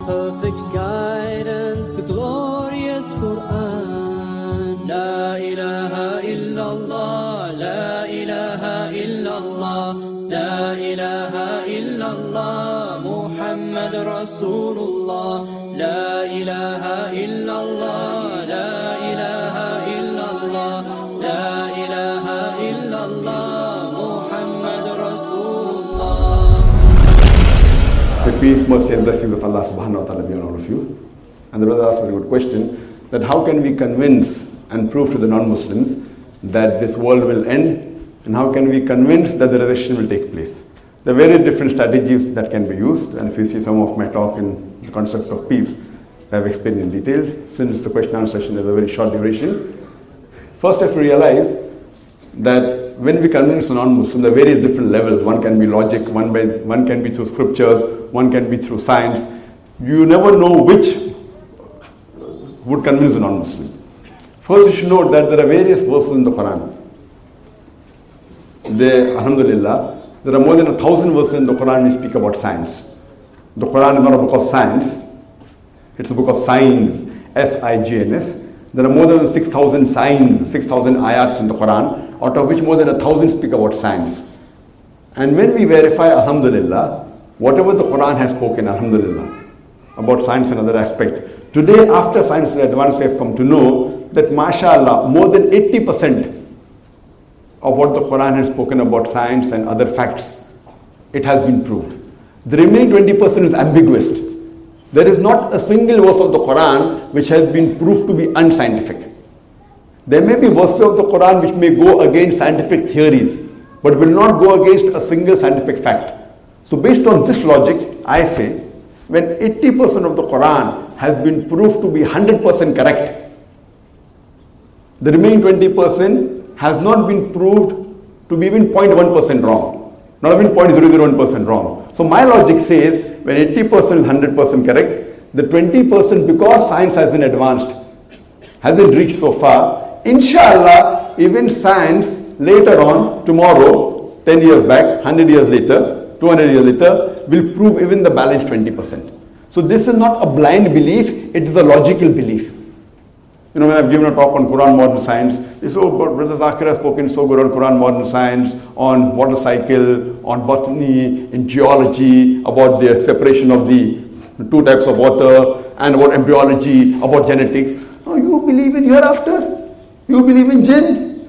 perfect guidance, the glorious Quran. La ilaha illallah, la ilaha illallah, la ilaha illallah, Muhammad Rasulullah. La ilaha illallah, la ilaha illallah, la ilaha illallah, Muhammad Rasulullah. The peace, mercy and blessings of Allah subhanahu wa ta'ala be on all of you. And the brother asked a very good question, that how can we convince and prove to the non-Muslims that this world will end, and how can we convince that the resurrection will take place? There are very different strategies that can be used, and if you see some of my talk in the concept of peace, I have explained in detail. Since the question and answer session is a very short duration, first if we realize that when we convince a non-Muslim, there are various different levels. One can be logic, one can be through scriptures, one can be through science. You never know which would convince a non-Muslim. First you should note that there are various verses in the Quran. Alhamdulillah, there are more than 1,000 verses in the Quran which speak about science. The Quran is not a book of science, it's a book of signs, S-I-G-N-S. There are more than 6,000 signs, 6,000 ayats in the Quran, out of which more than 1,000 speak about science. And when we verify, alhamdulillah, whatever the Quran has spoken, alhamdulillah, about science and other aspect, today after science is advanced, we have come to know that mashallah, more than 80% of what the Quran has spoken about science and other facts, it has been proved. The remaining 20% is ambiguous. There is not a single verse of the Quran which has been proved to be unscientific. There may be verses of the Quran which may go against scientific theories, but will not go against a single scientific fact. So based on this logic, I say, when 80% of the Quran has been proved to be 100% correct, the remaining 20% has not been proved to be even 0.1% wrong, not even 0.001% wrong. So my logic says, when 80% is 100% correct, the 20%, because science has been advanced, hasn't reached so far, inshallah, even science later on, tomorrow, 10 years back, 100 years later, 200 years later, will prove even the balance 20%. So this is not a blind belief, it is a logical belief. You know, when I've given a talk on Quran modern science, they say, oh, Brother Zakir has spoken so good on Quran modern science, on water cycle, on botany, in geology, about the separation of the two types of water, and about embryology, about genetics. Oh, you believe in hereafter? You believe in jinn?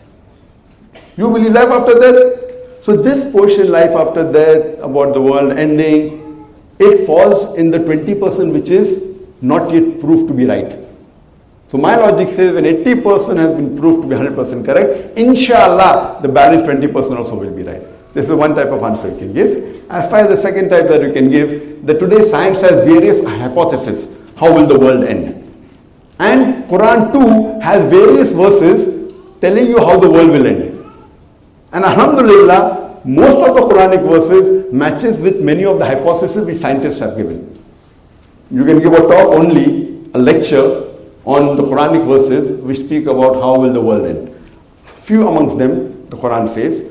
You believe life after death? So this portion, life after death, about the world ending, it falls in the 20% which is not yet proved to be right. So my logic says when 80% has been proved to be 100% correct, inshallah, the balance 20% also will be right. This is one type of answer you can give. As far as the second type that you can give, that today science has various hypotheses. How will the world end? And Quran too has various verses telling you how the world will end. And alhamdulillah, most of the Quranic verses matches with many of the hypotheses which scientists have given. You can give a talk only, a lecture, on the Quranic verses which speak about how will the world end. Few amongst them, the Quran says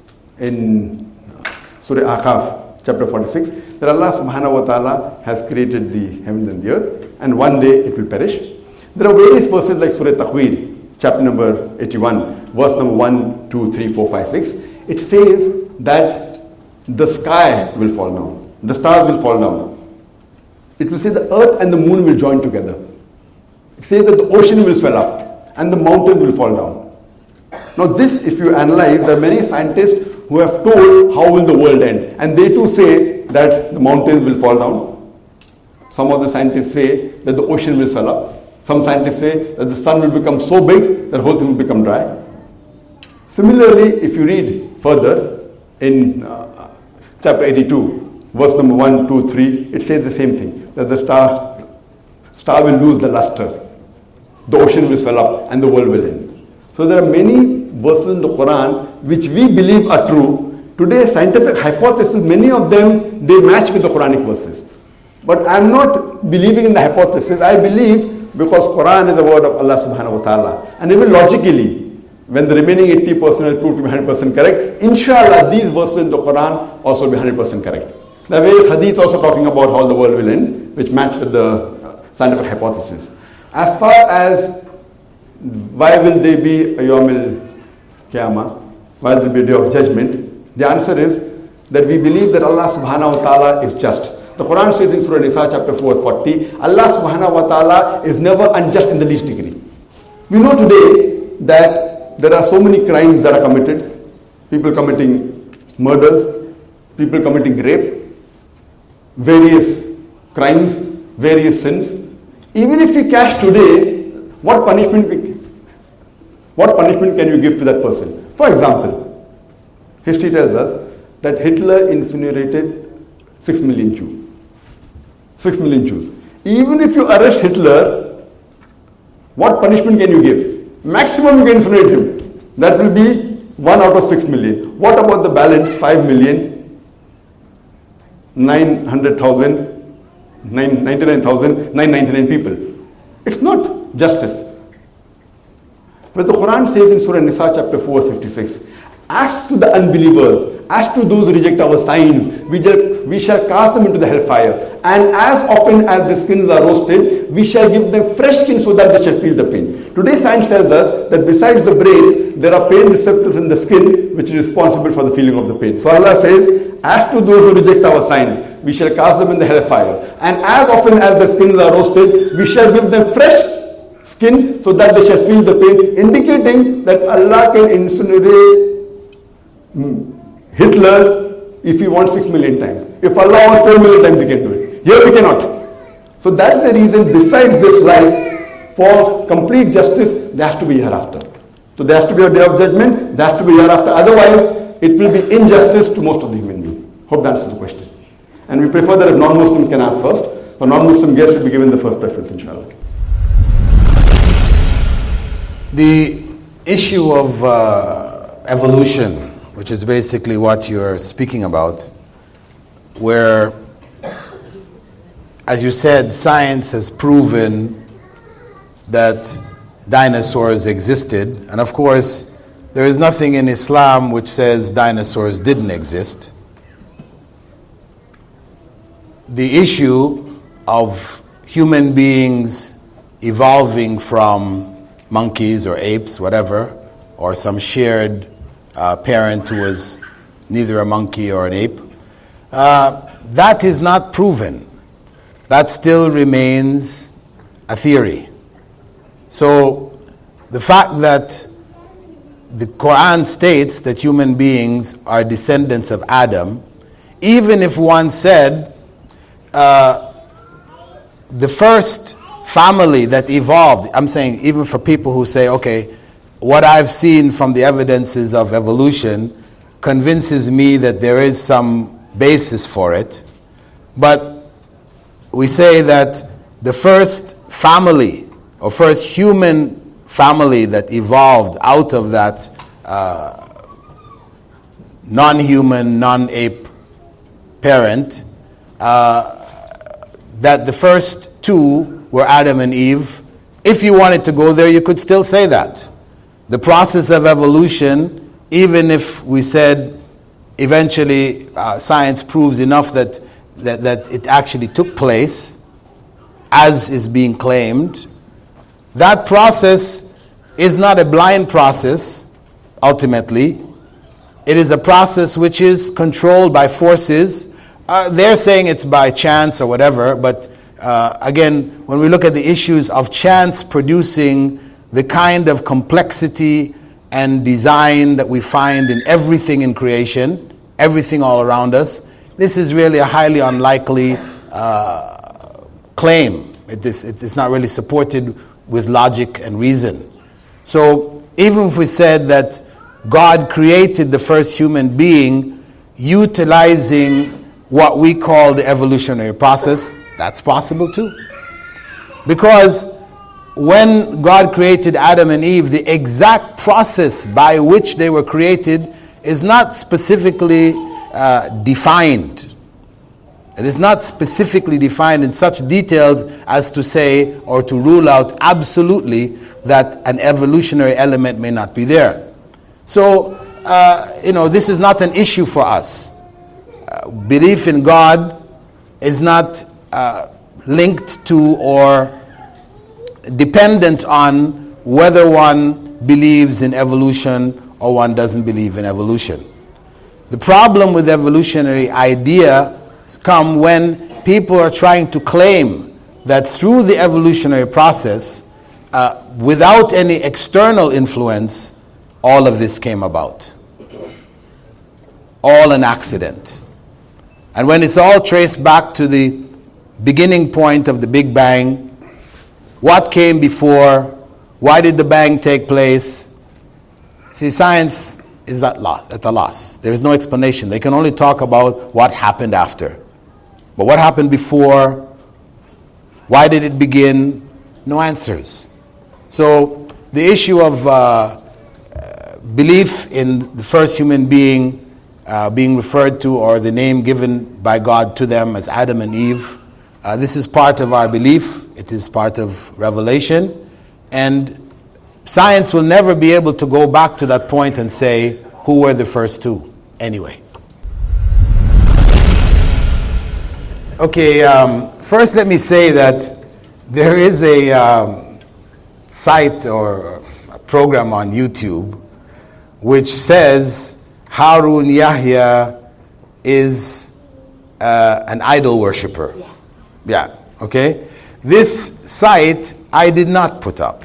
in Surah Aqaf, chapter 46, that Allah subhanahu wa ta'ala has created the heavens and the earth, and one day it will perish. There are various verses like Surah Takwir, chapter number 81, verse number 1, 2, 3, 4, 5, 6. It says that the sky will fall down, the stars will fall down. It will say the earth and the moon will join together. It says that the ocean will swell up and the mountains will fall down. Now this, if you analyze, there are many scientists who have told how will the world end, and they too say that the mountains will fall down. Some of the scientists say that the ocean will swell up. Some scientists say that the sun will become so big that the whole thing will become dry. Similarly, if you read further in chapter 82, verse number 1, 2, 3, it says the same thing, that the star will lose the luster, the ocean will swell up, and the world will end. So there are many verses in the Quran which we believe are true. Today, scientific hypotheses, many of them, they match with the Quranic verses. But I am not believing in the hypothesis. I believe because Quran is the word of Allah subhanahu wa ta'ala. And even logically, when the remaining 80% is proved to be 100% correct, inshallah, these verses in the Quran also be 100% correct. There are various hadiths also talking about how the world will end, which match with the scientific hypothesis. As far as why will there be a Yawm al-Qiyamah, why will there be a day of judgment, the answer is that we believe that Allah subhanahu wa ta'ala is just. The Quran says in Surah Nisa chapter 4:40, Allah subhanahu wa ta'ala is never unjust in the least degree. We know today that there are so many crimes that are committed, people committing murders, people committing rape, various crimes, various sins. Even if we catch today, what punishment can you give to that person? For example, history tells us that Hitler incinerated 6 million Jews. 6 million Jews. Even if you arrest Hitler, what punishment can you give? Maximum you can incinerate him. That will be 1 out of 6 million. What about the balance 5 million? 99,999 people. It's not justice. But the Quran says in Surah Nisa chapter 4:56, as to the unbelievers, as to those who reject our signs, we shall cast them into the hellfire. And as often as the skins are roasted, we shall give them fresh skin so that they shall feel the pain. Today science tells us that besides the brain, there are pain receptors in the skin which is responsible for the feeling of the pain. So Allah says, as to those who reject our signs, we shall cast them in the hellfire. And as often as the skins are roasted, we shall give them fresh skin so that they shall feel the pain, indicating that Allah can incinerate Hitler if he wants 6 million times. If Allah wants 12 million times, he can do it. Here we cannot. So that's the reason, besides this life, for complete justice, there has to be hereafter. So there has to be a day of judgment, there has to be hereafter. Otherwise, it will be injustice to most of the human beings. Hope that answers the question. And we prefer that if non-Muslims can ask first, for non-Muslim guests should be given the first preference, inshallah. The issue of evolution, which is basically what you're speaking about, where, as you said, science has proven that dinosaurs existed. And of course, there is nothing in Islam which says dinosaurs didn't exist. The issue of human beings evolving from monkeys or apes, whatever, or some shared parent who was neither a monkey or an ape, that is not proven. That still remains a theory. So the fact that the Quran states that human beings are descendants of Adam, even if one said the first family that evolved, I'm saying even for people who say, okay, what I've seen from the evidences of evolution convinces me that there is some basis for it, but we say that the first family or first human family that evolved out of that non-human, non-ape parent, that the first two were Adam and Eve. If you wanted to go there, you could still say that. The process of evolution, even if we said eventually science proves enough that it actually took place, as is being claimed, that process is not a blind process, ultimately. It is a process which is controlled by forces. They're saying it's by chance or whatever, but again, when we look at the issues of chance producing the kind of complexity and design that we find in everything in creation, everything all around us, this is really a highly unlikely claim. It is not really supported with logic and reason. So even if we said that God created the first human being utilizing what we call the evolutionary process, that's possible too. Because when God created Adam and Eve, the exact process by which they were created is not specifically defined. It is not specifically defined in such details as to say or to rule out absolutely that an evolutionary element may not be there. So, this is not an issue for us. belief in God is not linked to or dependent on whether one believes in evolution or one doesn't believe in evolution. The problem with evolutionary ideas come when people are trying to claim that through the evolutionary process, without any external influence, all of this came about. All an accident. And when it's all traced back to the beginning point of the Big Bang, what came before, why did the bang take place? See, science is at a loss. There is no explanation. They can only talk about what happened after. But what happened before? Why did it begin? No answers. So the issue of belief in the first human being being referred to, or the name given by God to them as Adam and Eve, this is part of our belief. It is part of revelation. And science will never be able to go back to that point and say who were the first two anyway. Okay, first let me say that there is a site or a program on YouTube which says Harun Yahya is an idol worshipper. Yeah, okay? This site I did not put up.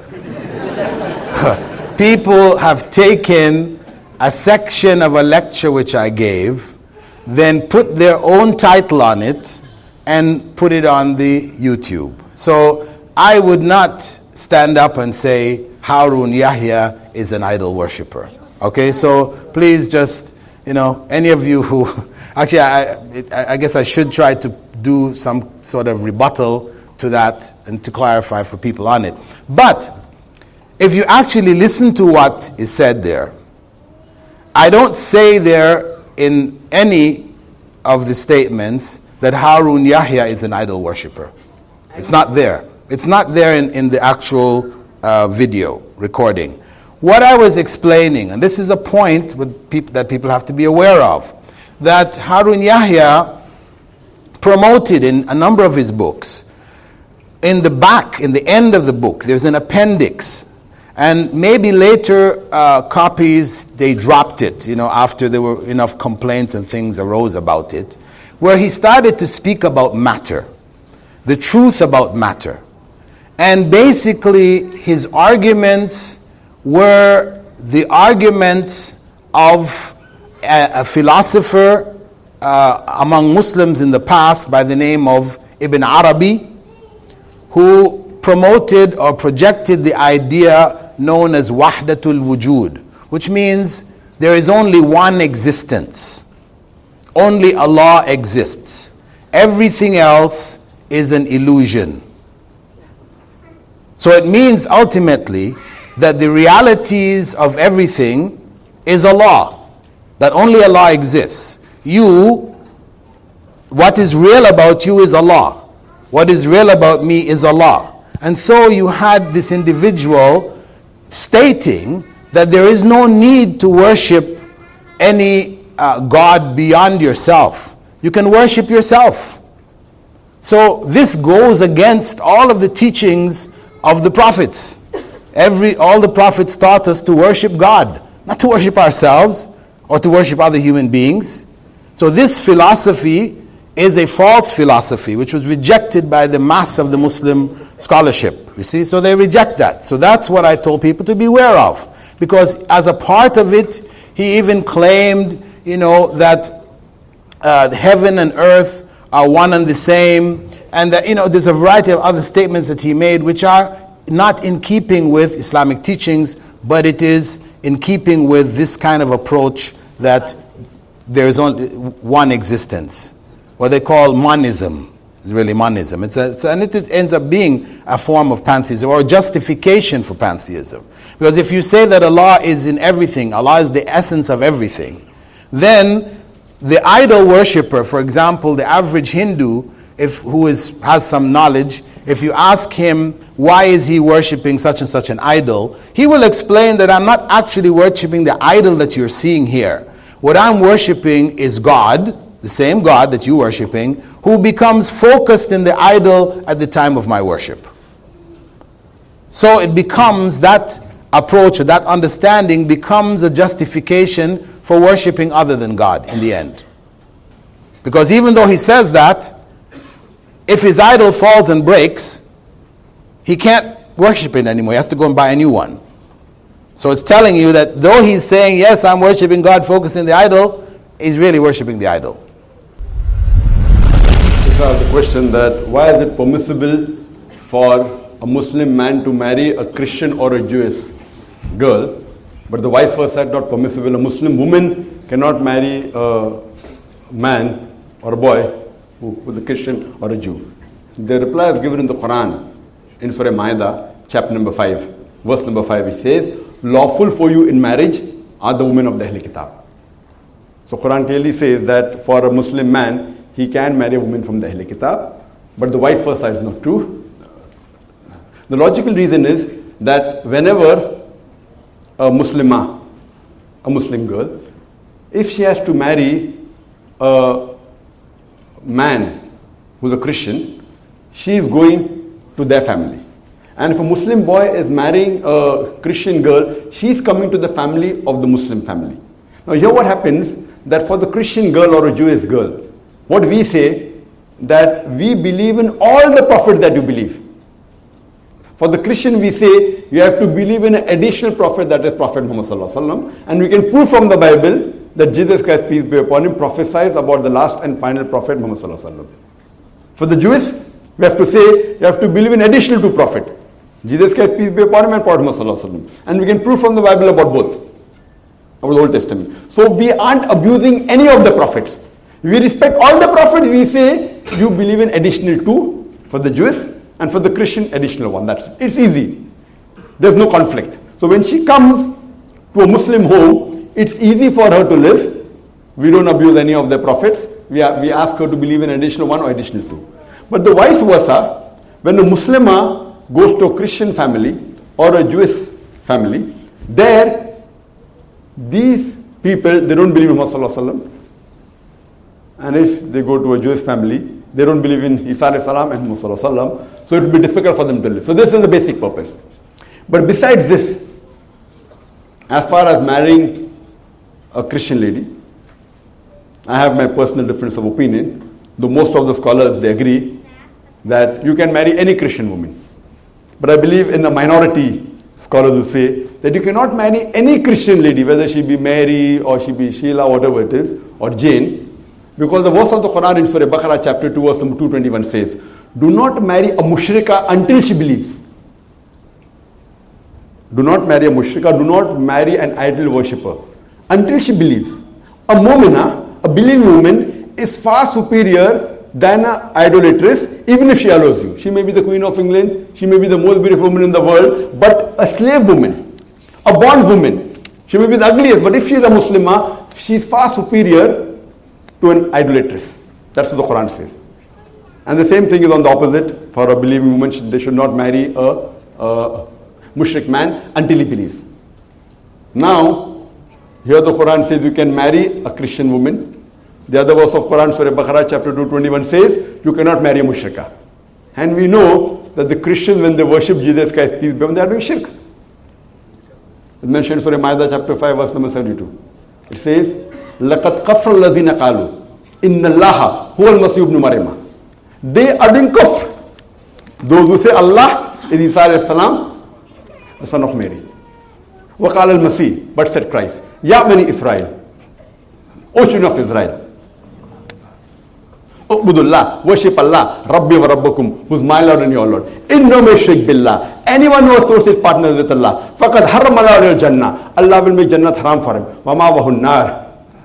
People have taken a section of a lecture which I gave, then put their own title on it and put it on the YouTube. So I would not stand up and say Harun Yahya is an idol worshipper. Okay, so please just, any of you who, actually I guess I should try to do some sort of rebuttal to that and to clarify for people on it. But if you actually listen to what is said there, I don't say there in any of the statements that Harun Yahya is an idol worshipper. It's not there. It's not there in the actual video recording. What I was explaining, and this is a point that people have to be aware of, that Harun Yahya promoted in a number of his books. In the back, in the end of the book, there's an appendix. And maybe later copies, they dropped it, after there were enough complaints and things arose about it, where he started to speak about matter, the truth about matter. And basically, his arguments were the arguments of a philosopher among Muslims in the past by the name of Ibn Arabi, who promoted or projected the idea known as Wahdatul Wujud, which means there is only one existence. Only Allah exists. Everything else is an illusion. So it means ultimately that the realities of everything is Allah, that only Allah exists. What is real about you is Allah. What is real about me is Allah. And so you had this individual stating that there is no need to worship any God beyond yourself. You can worship yourself. So this goes against all of the teachings of the prophets. All the prophets taught us to worship God, not to worship ourselves or to worship other human beings. So this philosophy is a false philosophy which was rejected by the mass of the Muslim scholarship. You see, so they reject that. So that's what I told people to beware of, because as a part of it, he even claimed, that heaven and earth are one and the same, and that there's a variety of other statements that he made which are not in keeping with Islamic teachings, but it is in keeping with this kind of approach that there is only one existence. What they call monism. It's really monism. It ends up being a form of pantheism or justification for pantheism. Because if you say that Allah is in everything, Allah is the essence of everything, then the idol worshipper, for example, the average Hindu, who has some knowledge, if you ask him why is he worshipping such and such an idol, he will explain that I'm not actually worshipping the idol that you're seeing here. What I'm worshipping is God, the same God that you're worshipping, who becomes focused in the idol at the time of my worship. So it becomes that approach, or that understanding becomes a justification for worshipping other than God in the end. Because even though he says that, if his idol falls and breaks, he can't worship it anymore. He has to go and buy a new one. So it's telling you that though he's saying, yes, I'm worshiping God, focusing on the idol, he's really worshiping the idol. This is a question that why is it permissible for a Muslim man to marry a Christian or a Jewish girl, but the vice versa is not permissible. A Muslim woman cannot marry a man or a boy who is a Christian or a Jew. The reply is given in the Quran, in Surah Ma'idah, chapter number 5, verse number 5. It says, lawful for you in marriage are the women of the Ahl Kitab. So Quran clearly says that for a Muslim man, he can marry a woman from the Ahl Kitab, but the vice versa is not true. The logical reason is that whenever a Muslimah, a Muslim girl, if she has to marry a man who's a Christian, she is going to their family. And if a Muslim boy is marrying a Christian girl, she is coming to the family of the Muslim family. Now here what happens, that for the Christian girl or a Jewish girl, what we say, that we believe in all the prophets that you believe. For the Christian we say, you have to believe in an additional prophet, that is Prophet Muhammad Sallallahu Alaihi Wasallam. And we can prove from the Bible that Jesus Christ, peace be upon him, prophesies about the last and final prophet Muhammad Sallallahu Alaihi Wasallam. For the Jewish, we have to say, you have to believe in additional two prophets. Jesus Christ, peace be upon him, and Prophet Muhammad Sallallahu Alaihi Wasallam. And we can prove from the Bible about both, about the Old Testament. So we aren't abusing any of the prophets. We respect all the prophets. We say, you believe in additional two for the Jewish, and for the Christian, additional one. That's it. It's easy. There's no conflict. So when she comes to a Muslim home, it's easy for her to live. We don't abuse any of the prophets. We ask her to believe in additional one or additional two. But the vice versa, when a Muslimah goes to a Christian family or a Jewish family, there, these people, they don't believe in Muhammad Sallallahu Alaihi Wasallam. And if they go to a Jewish family, they don't believe in Isa alayhi salam and Muhammad Sallallahu Alaihi Wasallam. So it will be difficult for them to live. So this is the basic purpose. But besides this, as far as marrying a Christian lady, I have my personal difference of opinion. Though most of the scholars, they agree that you can marry any Christian woman. But I believe in a minority, scholars who say that you cannot marry any Christian lady, whether she be Mary or she be Sheila, whatever it is, or Jane, because the verse of the Quran in Surah Baqarah chapter 2 verse number 221 says, do not marry a mushrika until she believes. Do not marry a mushrika, do not marry an idol worshipper until she believes. A mu'mina, a believing woman, is far superior than an idolatress, even if she allows you. She may be the Queen of England, she may be the most beautiful woman in the world, but a slave woman, a bond woman, she may be the ugliest, but if she is a Muslimah, she is far superior to an idolatress. That's what the Quran says. And the same thing is on the opposite. For a believing woman, they should not marry a mushrik man until he believes. Now, here the Quran says you can marry a Christian woman. The other verse of Quran, Surah Baqarah chapter 221 says you cannot marry a mushrika. And we know that the Christians, when they worship Jesus Christ, peace be upon him, they are doing shirk. It's mentioned in Surah Ma'idah chapter 5 verse number 72. It says, لَقَدْ قَفْرَ الَّذِينَ قَالُوا إِنَّ اللَّهَ هُوَ الْمَسِيحُ ابْنُ مَرْيَمَ. They are doing kufr. Those who say Allah is Isa alayhi salam, the son of Mary. وَقَالَ الْمَسِيح, but said Christ, Ya bani Israel, O children of Israel, Ubudullah, worship Allah, Rabbi wa Rabbakum, who is my Lord and your Lord. Inno may shirk billah. Anyone who associates partners with Allah, faqad harram Allah al-Jannah. Allah will make Jannat haram for him. Wa ma wahun nar.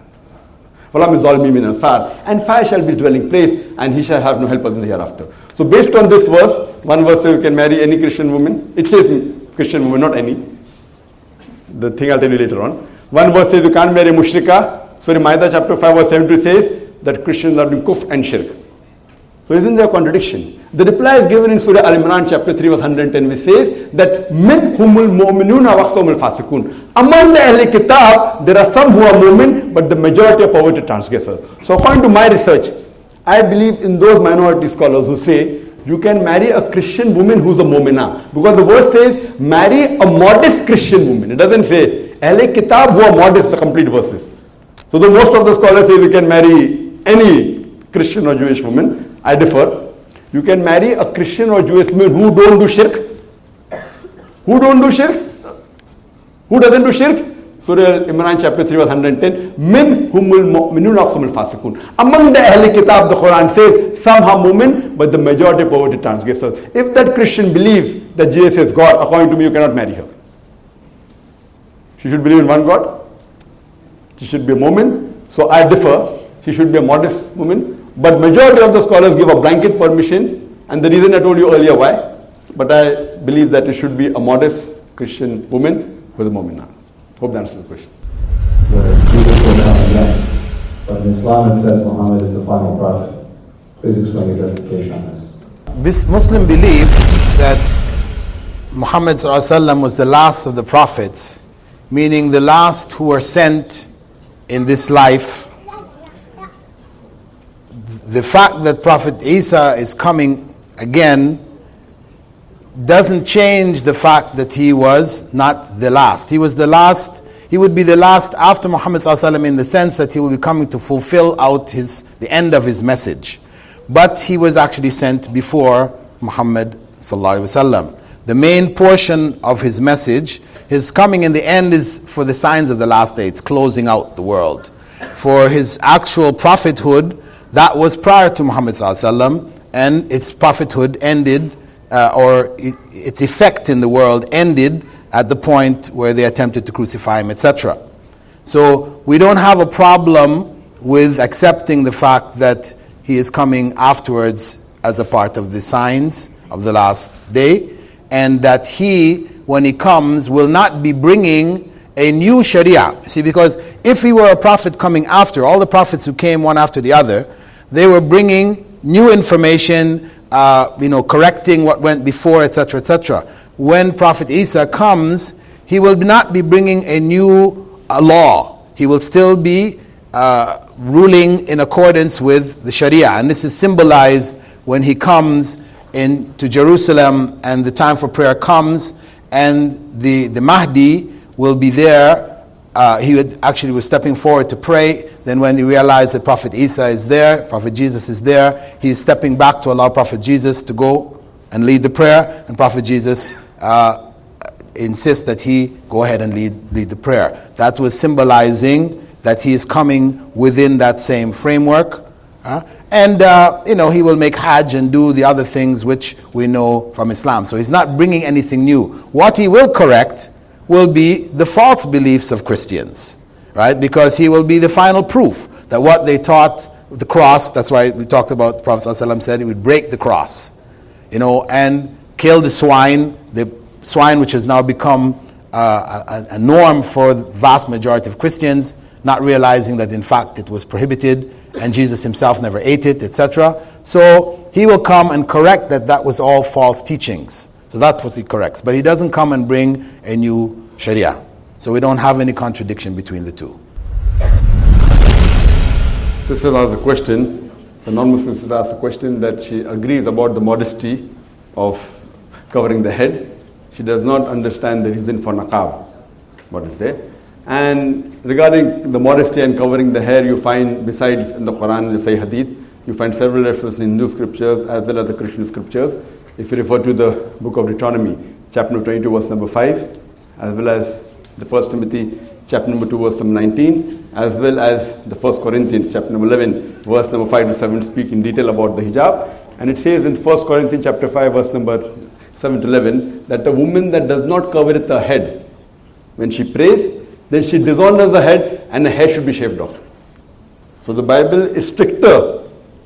And fire shall be his dwelling place, and he shall have no helpers in the hereafter. So based on this verse, one verse says you can marry any Christian woman. It says Christian woman, not any. The thing I'll tell you later on. One verse says you can't marry mushrika. Surah Ma'idah chapter 5 verse 72 says that Christians are doing kufr and shirk. So isn't there a contradiction? The reply is given in Surah Al-Imran chapter 3 verse 110, which says that min humul mu'minuna wa aksarumul fasiqun. Among the Ahl Kitab, there are some who are mu'min, but the majority are perverted transgressors. So according to my research, I believe in those minority scholars who say you can marry a Christian woman who's a mu'minah. Because the verse says marry a modest Christian woman. It doesn't say Ahl Kitab who are modest, the complete verses. So the most of the scholars say you can marry any Christian or Jewish woman. I differ. You can marry a Christian or Jewish woman who don't do shirk. Who don't do shirk? Who doesn't do shirk? Surah Imran chapter 3 verse 110. Min humul mu'minun aqsamul fasiqun. Among the Ahl Kitab, the Quran says some are mu'min, but the majority perverted transgressors. If that Christian believes that Jesus is God, according to me, you cannot marry her. She should believe in one God. She should be a mu'min. So I differ. She should be a modest woman. But majority of the scholars give a blanket permission, and the reason I told you earlier why. But I believe that it should be a modest Christian woman with a mu'minah. Hope that answers the question. Jesus will come again, but in Islam it says Muhammad is the final prophet. Please explain your justification on this. Muslim belief that Muhammad ﷺ was the last of the prophets, meaning the last who were sent in this life. The fact that Prophet Isa is coming again doesn't change the fact that he was not the last. He was the last. He would be the last after Muhammad ﷺ in the sense that he will be coming to fulfill out the end of his message. But he was actually sent before Muhammad ﷺ. The main portion of his message, his coming in the end, is for the signs of the last day. It's closing out the world. For his actual prophethood, that was prior to Muhammad ﷺ, and its prophethood ended, or its effect in the world ended at the point where they attempted to crucify him, etc. So we don't have a problem with accepting the fact that he is coming afterwards as a part of the signs of the last day, and that he, when he comes, will not be bringing a new Sharia. See, because if he were a prophet coming after, all the prophets who came one after the other, they were bringing new information, correcting what went before, etc., etc. When Prophet Isa comes, he will not be bringing a new law. He will still be ruling in accordance with the Sharia. And this is symbolized when he comes into Jerusalem and the time for prayer comes, and the Mahdi will be there. He was stepping forward to pray. Then when he realized that Prophet Isa is there, Prophet Jesus is there, he is stepping back to allow Prophet Jesus to go and lead the prayer. And Prophet Jesus insists that he go ahead and lead the prayer. That was symbolizing that he is coming within that same framework. And he will make Hajj and do the other things which we know from Islam. So he's not bringing anything new. What he will correct will be the false beliefs of Christians, right? Because he will be the final proof that what they taught, the cross, that's why we talked about, the Prophet ﷺ said he would break the cross, and kill the swine which has now become a norm for the vast majority of Christians, not realizing that in fact it was prohibited, and Jesus himself never ate it, etc. So he will come and correct that was all false teachings. So that's what he corrects. But he doesn't come and bring a new Sharia. So we don't have any contradiction between the two. Sister asked a question, the non-Muslim sister asked a question that she agrees about the modesty of covering the head. She does not understand the reason for niqab, what is there. And regarding the modesty and covering the hair, you find, besides in the Quran and the Sahih Hadith, you find several references in Hindu scriptures as well as the Christian scriptures. If you refer to the book of Deuteronomy, chapter number 22, verse number 5, as well as the 1 Timothy, chapter number 2, verse number 19, as well as the 1 Corinthians, chapter number 11, verse number 5 to 7, speak in detail about the hijab. And it says in 1 Corinthians, chapter 5, verse number 7 to 11, that a woman that does not cover her head, when she prays, then she dishonors her head and her hair should be shaved off. So the Bible is stricter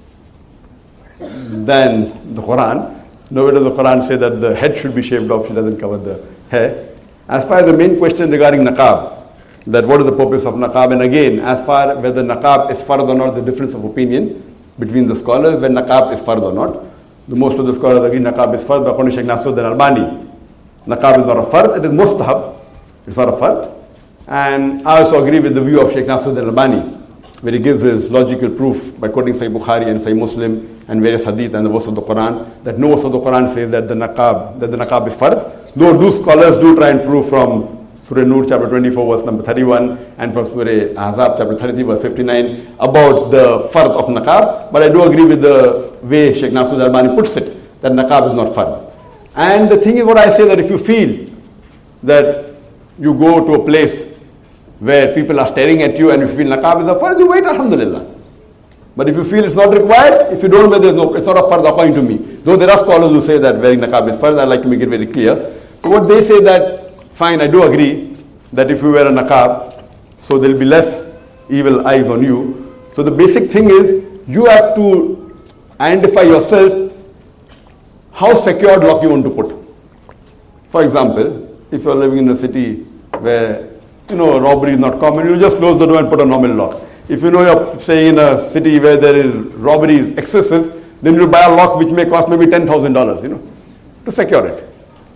than the Quran. Nowhere does the Quran say that the head should be shaved off, she doesn't cover the hair. As far as the main question regarding niqab, that what is the purpose of niqab, and again, as far whether niqab is fard or not, the difference of opinion. between the scholars when niqab is fard or not. The most of the scholars agree niqab is fard, but according to Sheikh Nasruddin Albani, niqab is not a fard, it is mustahab, it's not a fard. And I also agree with the view of Sheikh Nasruddin Albani, where he gives his logical proof by quoting Sahih Bukhari and Sahih Muslim and various hadith and the verse of the Quran, that no verse of the Quran says that the niqab is fard. Though do scholars do try and prove from Surah Nur chapter 24 verse number 31 and from Surah Ahzab chapter 33 verse 59 about the fard of niqab, but I do agree with the way Sheikh Nasruddin Albani puts it, that niqab is not fard. And the thing is what I say, that if you feel that you go to a place where people are staring at you and you feel niqab is a fard, you wait, alhamdulillah. But if you feel it's not required, if you don't wear, it's not a fard according to me. Though there are scholars who say that wearing niqab is fard, I like to make it very clear. So what they say that, fine, I do agree that if you wear a niqab, so there will be less evil eyes on you. So the basic thing is, you have to identify yourself how secured lock you want to put. For example, if you are living in a city where robbery is not common, you just close the door and put a normal lock. If you know you're staying in a city where there is robbery is excessive, then you buy a lock which may cost maybe $10,000, to secure it.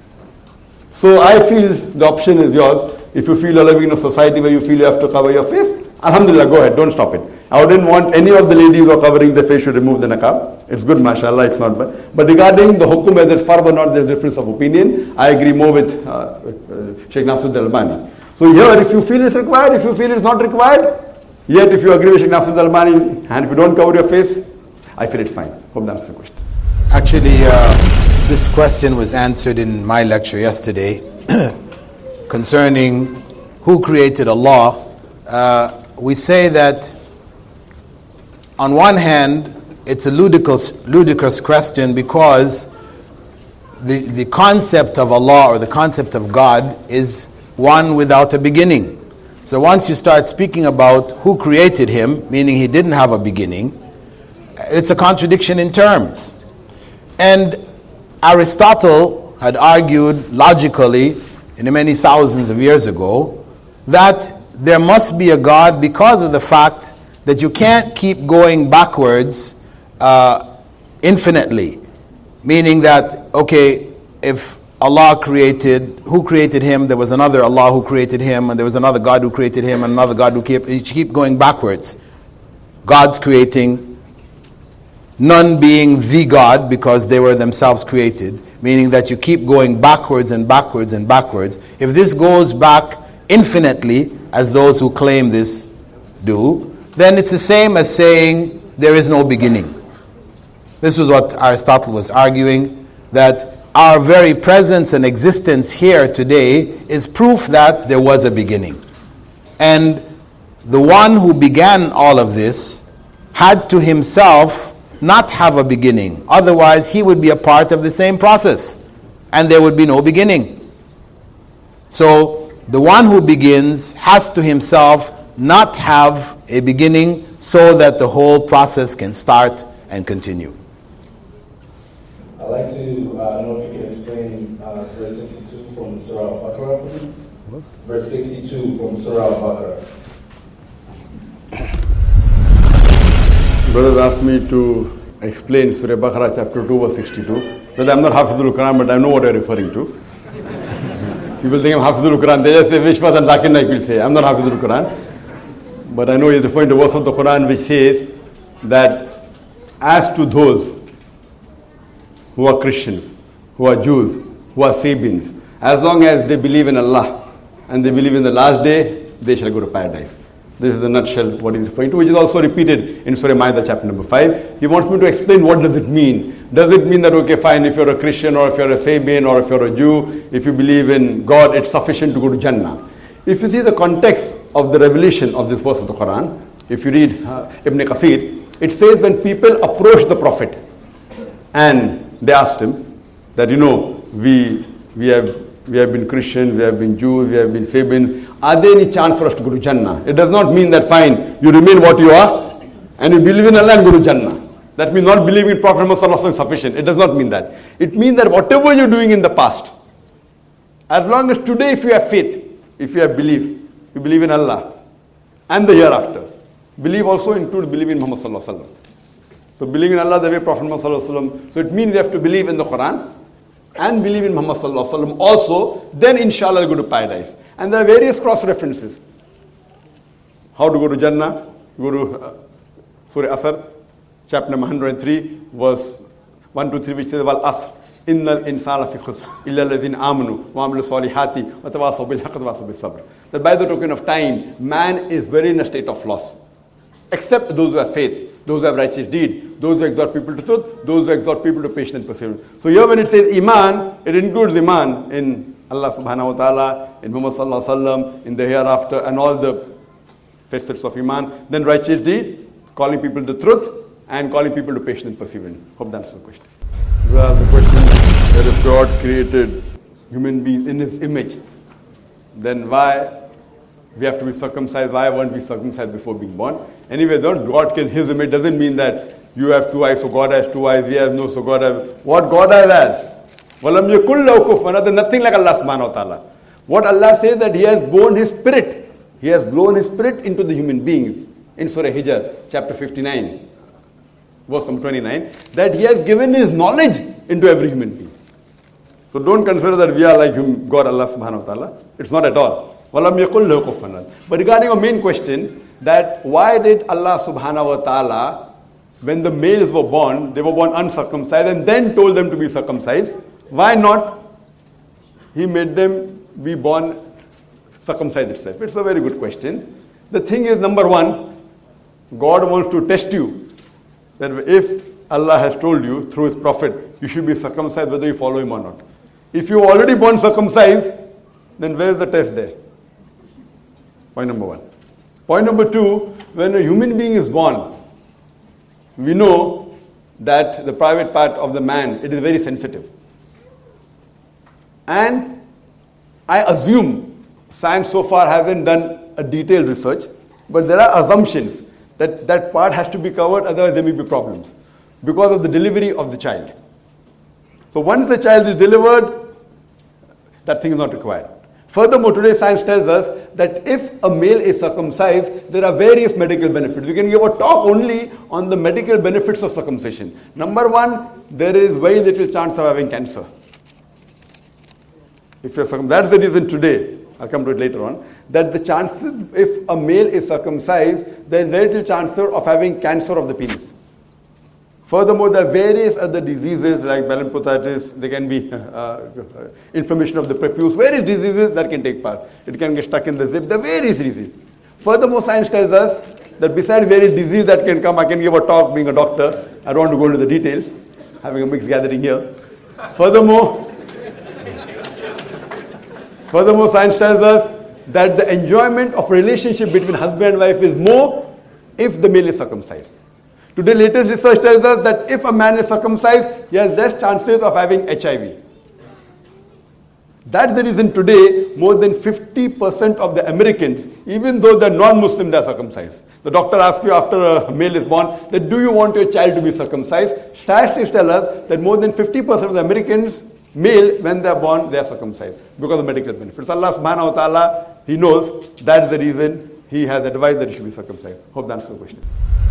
So I feel the option is yours. If you feel you're living in a society where you feel you have to cover your face, alhamdulillah, go ahead, don't stop it. I wouldn't want any of the ladies who are covering their face should remove the niqab. It's good, mashallah, it's not bad. But regarding the hukum, whether it's fard or not, there's difference of opinion. I agree more with Sheikh Nasruddin Albani. So here, if you feel it's required, if you feel it's not required, yet if you agree with Sheikh Nasruddin Albani, and if you don't cover your face, I feel it's fine. Hope that answers the question. Actually, this question was answered in my lecture yesterday concerning who created Allah. We say that on one hand, it's a ludicrous question because the concept of Allah or the concept of God is one without a beginning. So once you start speaking about who created him, meaning he didn't have a beginning, it's a contradiction in terms. And Aristotle had argued logically many thousands of years ago that there must be a God because of the fact that you can't keep going backwards infinitely. Meaning that, okay, if Allah created, who created him, there was another Allah who created him, and there was another God who created him, and another God who keep going backwards. God's creating, none being the God because they were themselves created, meaning that you keep going backwards and backwards and backwards. If this goes back infinitely, as those who claim this do, then it's the same as saying there is no beginning. This is what Aristotle was arguing, that our very presence and existence here today is proof that there was a beginning. And the one who began all of this had to himself not have a beginning. Otherwise, he would be a part of the same process, and there would be no beginning. So, the one who begins has to himself not have a beginning so that the whole process can start and continue. I'd like to know if you can explain verse 62 from Surah Al-Baqarah. Verse 62 from Surah Al-Baqarah. Brothers asked me to explain Surah Baqarah chapter 2 verse 62. Well, I'm not Hafizul Quran, but I know what you're referring to. People think I'm Hafizul Quran. They just say, which was Zakir Naik will say, I'm not Hafizul Quran. But I know he's referring to a verse of the Quran which says that as to those who are Christians, who are Jews, who are Sabians, as long as they believe in Allah and they believe in the last day, they shall go to paradise. This is the nutshell what he's referring to, which is also repeated in Surah Ma'idah chapter number 5. He wants me to explain what does it mean. Does it mean that, okay, fine, if you're a Christian or if you're a Sabian or if you're a Jew, if you believe in God, it's sufficient to go to Jannah. If you see the context of the revelation of this verse of the Quran, if you read Ibn Qasir, it says when people approached the Prophet and they asked him that, we have been Christians, we have been Jews, we have been Sabians. Are there any chance for us to go to Jannah? It does not mean that, fine, you remain what you are and you believe in Allah and go to Jannah. That means not believing in Prophet Muhammad is sufficient. It does not mean that. It means that whatever you're doing in the past, as long as today if you have faith, if you have belief, you believe in Allah and the hereafter, believe also include believe in Muhammad. So believe in Allah the way Prophet Muhammad sallallahu alaihi wasallam. So it means we have to believe in the Quran and believe in Muhammad sallallahu alaihi wasallam also. Then inshallah we'll go to paradise. And there are various cross references. How to go to Jannah? Go to Surah Asr, chapter number 103, verse 1 to 3, which says, "Wal Asr, innal insana fi khusr, illa allazina amanu wa amilu salihati wa tawasaw bil haqqi wa tawasaw bis sabr." That by the token of time, man is very in a state of loss, except those who have faith, those who have righteous deed, those who exhort people to truth, those who exhort people to patience and perseverance. So here when it says Iman, it includes Iman in Allah subhanahu wa ta'ala, in Muhammad sallallahu alaihi wasallam, in the hereafter, and all the facets of Iman. Then righteous deed, calling people to truth, and calling people to patience and perseverance. Hope that answers the question. There's a question that if God created human beings in His image, then why we have to be circumcised? Why weren't we circumcised before being born? Anyway, God can His image doesn't mean that you have 2 eyes, so God has 2 eyes. We have no, so God has. What God has. وَلَمْ يَكُنْ لَهُ كُفُوًا أَحَدٌ. Nothing like Allah subhanahu wa ta'ala. What Allah says that He has born His Spirit. He has blown His Spirit into the human beings. In Surah Hijr, chapter 59, verse number 29, that He has given His knowledge into every human being. So don't consider that we are like God, Allah subhanahu wa ta'ala. It's not at all. وَلَمْ يَكُنْ لَهُ كُفُوًا أَحَدٌ. But regarding our main question, that why did Allah subhanahu wa ta'ala, when the males were born, they were born uncircumcised and then told them to be circumcised? Why not He made them be born circumcised itself? It's a very good question. The thing is, number one, God wants to test you. That if Allah has told you through His Prophet, you should be circumcised whether you follow Him or not. If you are already born circumcised, then where is the test there? Point number one. Point number two, when a human being is born, we know that the private part of the man, it is very sensitive. And I assume science so far hasn't done a detailed research, but there are assumptions that that part has to be covered, otherwise there may be problems because of the delivery of the child. So once the child is delivered, that thing is not required. Furthermore, today science tells us that if a male is circumcised, there are various medical benefits. We can give a talk only on the medical benefits of circumcision. Number one, there is very little chance of having cancer. If you're that's the reason today, I'll come to it later on, that the chances, if a male is circumcised, there is very little chance of having cancer of the penis. Furthermore, there are various other diseases like balanophthitis, there can be inflammation of the prepuce, various diseases that can take part. It can get stuck in the zip, there are various diseases. Furthermore, science tells us that besides various diseases that can come, I can give a talk being a doctor, I don't want to go into the details, having a mixed gathering here. Furthermore, science tells us that the enjoyment of relationship between husband and wife is more if the male is circumcised. Today, latest research tells us that if a man is circumcised, he has less chances of having HIV. That's the reason today, more than 50% of the Americans, even though they're non-Muslim, they're circumcised. The doctor asks you after a male is born, that do you want your child to be circumcised? Statistics tell us that more than 50% of the Americans, male, when they're born, they're circumcised because of medical benefits. Allah subhanahu wa ta'ala, He knows that's the reason He has advised that you should be circumcised. Hope that answers the question.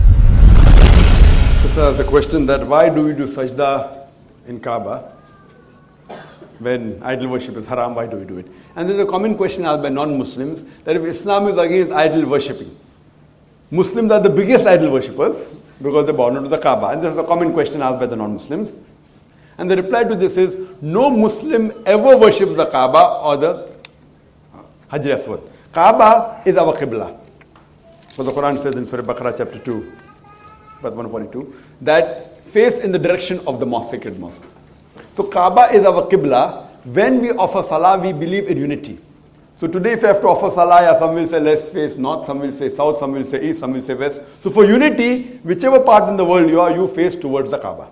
Sister has the question that why do we do sajda in Kaaba when idol worship is haram? Why do we do it? And there's a common question asked by non-Muslims that if Islam is against idol worshipping, Muslims are the biggest idol worshippers because they're born into the Kaaba. And this is a common question asked by the non-Muslims. And the reply to this is no Muslim ever worships the Kaaba or the Hajar Aswad. Kaaba is our Qibla. So the Quran says in Surah Baqarah chapter 2, verse 142, that face in the direction of the mosque, sacred mosque. So Kaaba is our Qibla. When we offer Salah, we believe in unity. So today if you have to offer Salah, some will say let's face north, some will say south, some will say east, some will say west. So for unity, whichever part in the world you are, you face towards the Kaaba.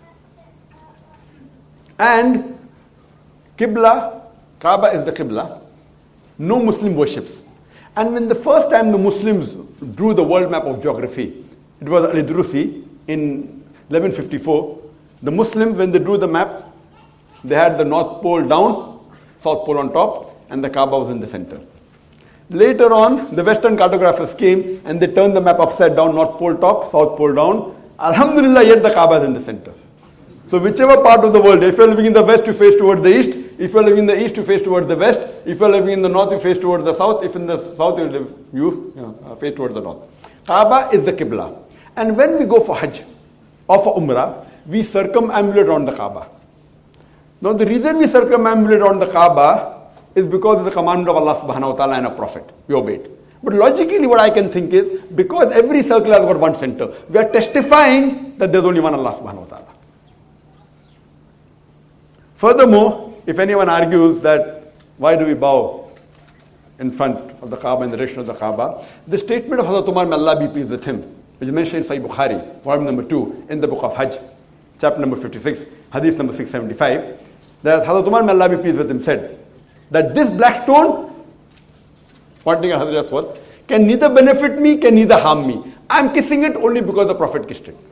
And Qibla, Kaaba is the Qibla. No Muslim worships. And when the first time the Muslims drew the world map of geography, it was Al-Idrusi in 1154. The Muslims, when they drew the map, they had the North Pole down, South Pole on top, and the Kaaba was in the center. Later on, the Western cartographers came and they turned the map upside down, North Pole top, South Pole down. Alhamdulillah, yet the Kaaba is in the center. So whichever part of the world, if you're living in the west, you face towards the east. If you're living in the east, you face towards the west. If you're living in the north, you face towards the south. If in the south, you face towards the north. Kaaba is the Qibla. And when we go for Hajj or for Umrah, we circumambulate around the Kaaba. Now the reason we circumambulate around the Kaaba is because of the command of Allah subhanahu wa ta'ala and a prophet. We obey it. But logically what I can think is, because every circle has got one center, we are testifying that there's only one Allah subhanahu wa ta'ala. Furthermore, if anyone argues that why do we bow in front of the Kaaba, in the direction of the Kaaba, the statement of Hazrat Umar, may Allah be pleased with him, which is mentioned in Sahih Bukhari, volume number 2, in the book of Hajj, chapter number 56, hadith number 675, that Hazrat Umar, may Allah be pleased with him, said that this black stone, pointing at Hazrat Aswad, can neither benefit me, can neither harm me. I am kissing it only because the Prophet kissed it.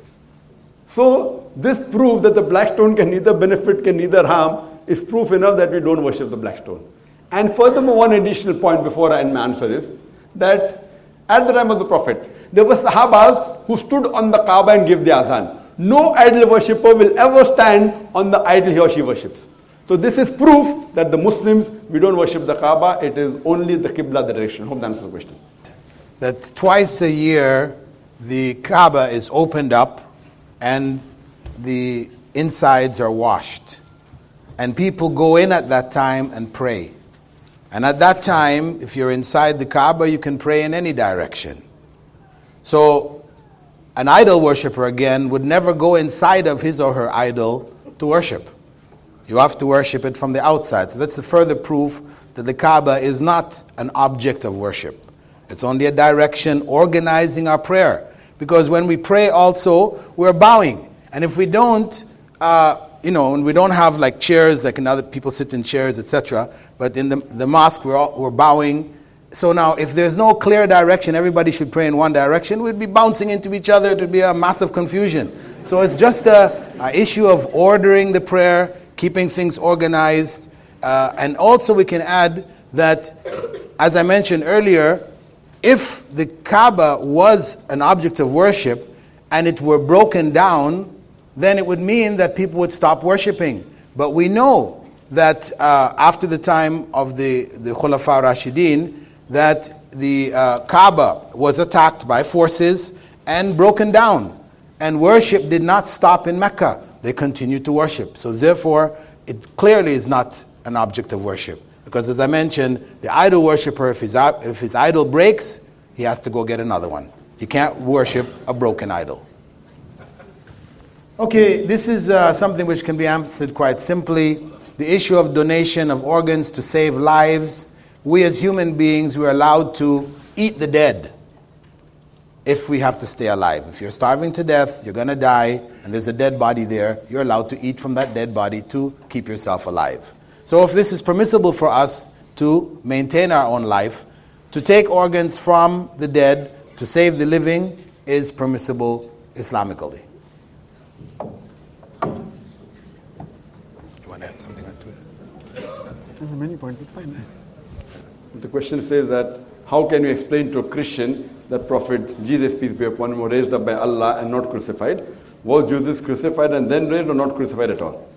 So this proves that the black stone can neither benefit, can neither harm, is proof enough that we don't worship the black stone. And furthermore, one additional point before I end my answer is that at the time of the Prophet, there were Sahabas who stood on the Kaaba and gave the azan. No idol worshipper will ever stand on the idol he or she worships. So this is proof that the Muslims, we don't worship the Kaaba, it is only the Qibla, the direction. Hope that answers the question. That twice a year, the Kaaba is opened up and the insides are washed. And people go in at that time and pray. And at that time, if you're inside the Kaaba, you can pray in any direction. So an idol worshiper, again, would never go inside of his or her idol to worship. You have to worship it from the outside. So that's the further proof that the Kaaba is not an object of worship. It's only a direction organizing our prayer. Because when we pray also, we're bowing. And if we don't, and we don't have like chairs, like in other people sit in chairs, etc. But in the mosque, we're bowing. So now, if there's no clear direction, everybody should pray in one direction, we'd be bouncing into each other. It would be a massive confusion. So it's just a issue of ordering the prayer, keeping things organized. And also we can add that, as I mentioned earlier, if the Kaaba was an object of worship and it were broken down, then it would mean that people would stop worshiping. But we know that after the time of the Khulafa Rashidin, that the Kaaba was attacked by forces and broken down. And worship did not stop in Mecca. They continued to worship. So therefore, it clearly is not an object of worship. Because as I mentioned, the idol worshipper, if his idol breaks, he has to go get another one. He can't worship a broken idol. Okay, this is something which can be answered quite simply. The issue of donation of organs to save lives. We as human beings, we're allowed to eat the dead if we have to stay alive. If you're starving to death, you're going to die, and there's a dead body there, you're allowed to eat from that dead body to keep yourself alive. So if this is permissible for us to maintain our own life, to take organs from the dead to save the living is permissible Islamically. You want to add something to it? There's many points, but fine. The question says that how can you explain to a Christian that Prophet Jesus, peace be upon him, was raised up by Allah and not crucified? Was Jesus crucified and then raised or not crucified at all?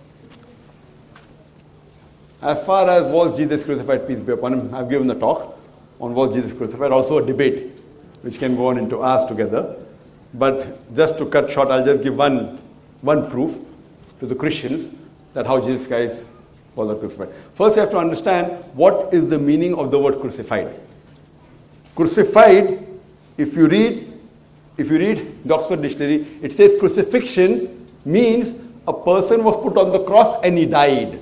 As far as was Jesus crucified, peace be upon him, I've given the talk on was Jesus crucified, also a debate which can go on into hours together. But just to cut short, I'll just give one proof to the Christians that how Jesus Christ was not crucified. First, you have to understand what is the meaning of the word crucified. Crucified, if you read the Oxford Dictionary, it says crucifixion means a person was put on the cross and he died.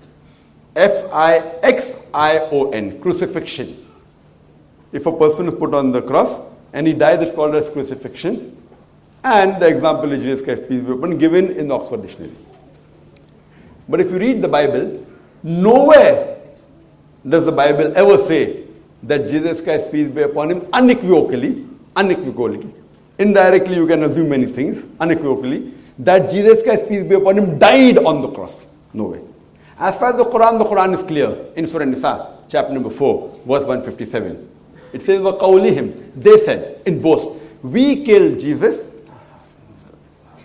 Fixion, crucifixion. If a person is put on the cross and he dies, it's called as crucifixion. And the example is Jesus Christ, peace be upon him, given in the Oxford Dictionary. But if you read the Bible, nowhere does the Bible ever say that Jesus Christ, peace be upon him, unequivocally, indirectly you can assume many things, unequivocally, that Jesus Christ, peace be upon him, died on the cross. No way. As far as the Quran is clear in Surah Nisa, chapter number 4, verse 157. It says, وَقَوْلِهِمْ, they said, in boast, we killed Jesus.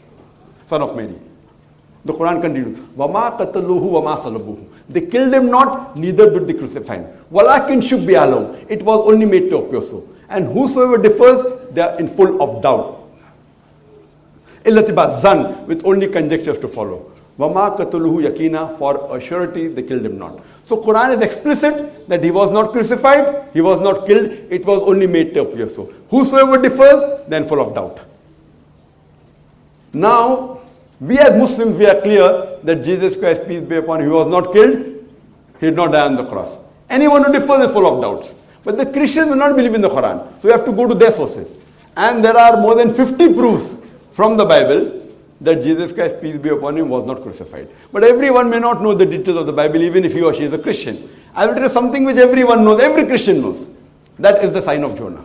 son of Mary. The Quran continues, وَمَا قَتَلُوهُ وَمَا صَلَبُوهُ. They killed him not, neither did they crucify him. وَلَكِنْ شُبِّهَ لَهُمْ. It was only made to appear so. And whosoever differs, they are in full of doubt. إِلَّا zan, with only conjectures to follow. وَمَا قَتَلُوهُ يَقِينًا. For a surety, they killed him not. So Quran is explicit that he was not crucified, he was not killed, it was only made to appear so. Whosoever differs, then full of doubt. Now, we as Muslims, we are clear that Jesus Christ, peace be upon him, he was not killed, he did not die on the cross. Anyone who differs is full of doubts. But the Christians do not believe in the Quran. So we have to go to their sources. And there are more than 50 proofs from the Bible that Jesus Christ, peace be upon him, was not crucified. But everyone may not know the details of the Bible, even if he or she is a Christian. I will tell you something which everyone knows, every Christian knows. That is the sign of Jonah.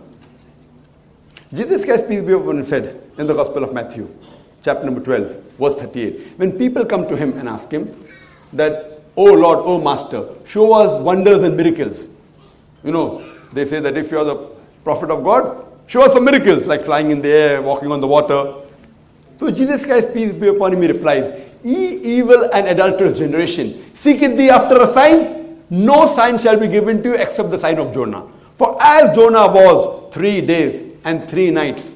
Jesus Christ, peace be upon him, said in the Gospel of Matthew, chapter number 12, verse 38. When people come to him and ask him that, "Oh Lord, oh Master, show us wonders and miracles." You know, they say that if you are the prophet of God, show us some miracles, like flying in the air, walking on the water. So Jesus Christ, peace be upon him, he replies, "Ye evil and adulterous generation, seeketh thee after a sign? No sign shall be given to you except the sign of Jonah. For as Jonah was 3 days and 3 nights